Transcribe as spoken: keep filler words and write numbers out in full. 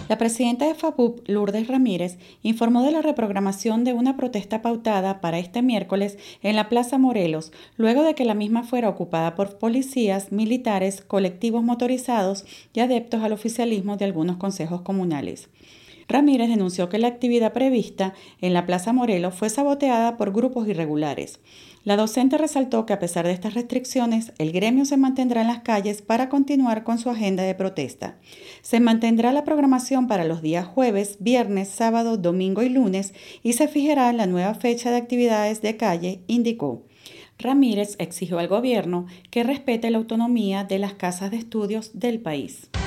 La presidenta de FAPUP, Lourdes Ramírez, informó de la reprogramación de una protesta pautada para este miércoles en la Plaza Morelos, luego de que la misma fuera ocupada por policías, militares, colectivos motorizados y adeptos al oficialismo de algunos consejos comunales. Ramírez denunció que la actividad prevista en la Plaza Morelos fue saboteada por grupos irregulares. La docente resaltó que a pesar de estas restricciones, el gremio se mantendrá en las calles para continuar con su agenda de protesta. Se mantendrá la programación para los días jueves, viernes, sábado, domingo y lunes y se fijará la nueva fecha de actividades de calle, indicó. Ramírez exigió al gobierno que respete la autonomía de las casas de estudios del país.